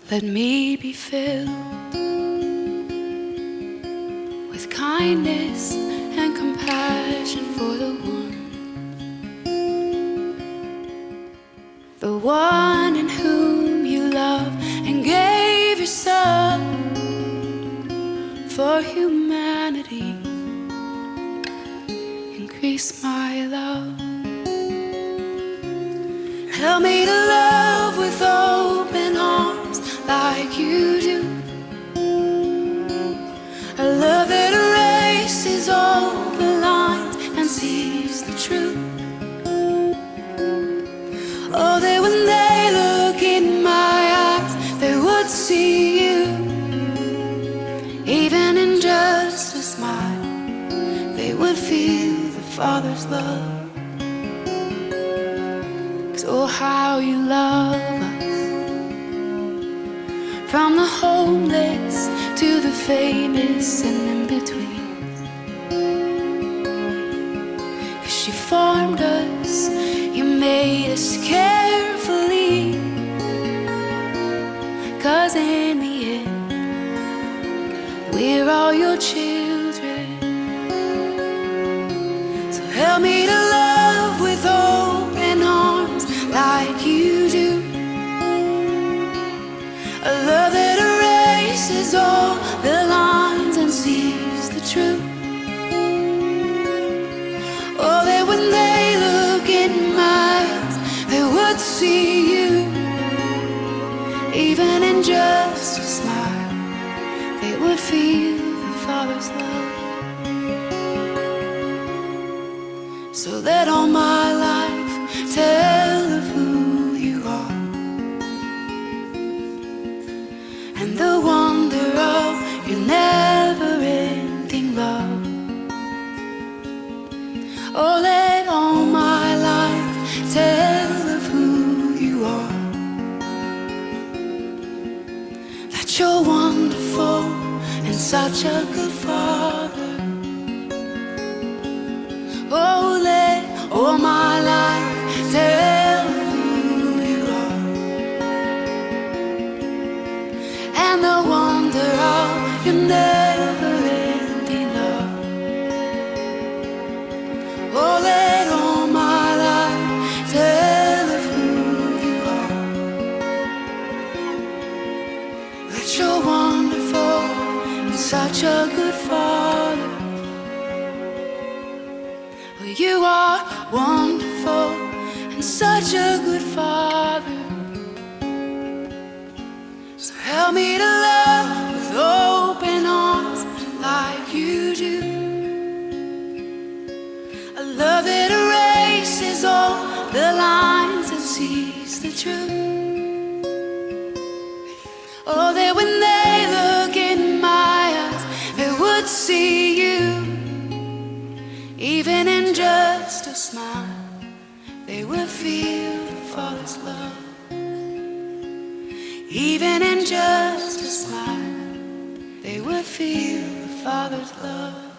Let me be filled with kindness and compassion for the one in whom you love and gave yourself for humanity. Increase my love. Help me to love with open arms like you do. A love that erases all the lines and sees the truth. Oh, that when they look in my eyes, they would see you. Even in just a smile, they would feel the Father's love. 'Cause oh, how you love us, from the homeless to the famous and in between. 'Cause you formed us, you made us carefully. 'Cause in the end, we're all your children. So help me to love with open arms like you do. A love that erases all the lines and sees the truth. Oh, that when they look in my eyes, they would see you. Even in just a smile, they would feel the Father's love. So let all my life tell of who you are and the wonder of your never-ending love. Oh, let all my life tell of who you are. That you're wonderful and such a good Father. Oh, let all my life tell of who you are and the wonder of your never-ending love. Oh, let all my life tell of who you are. That you're wonderful and such a good Father. Oh, you are wonderful and such a good Father. So help me to love with open arms like you do. A love that erases all the lines and sees the truth. Oh, that when they look in my eyes, they would see you. Even in just a smile, they would feel the Father's love. Even in just a smile, they would feel the Father's love.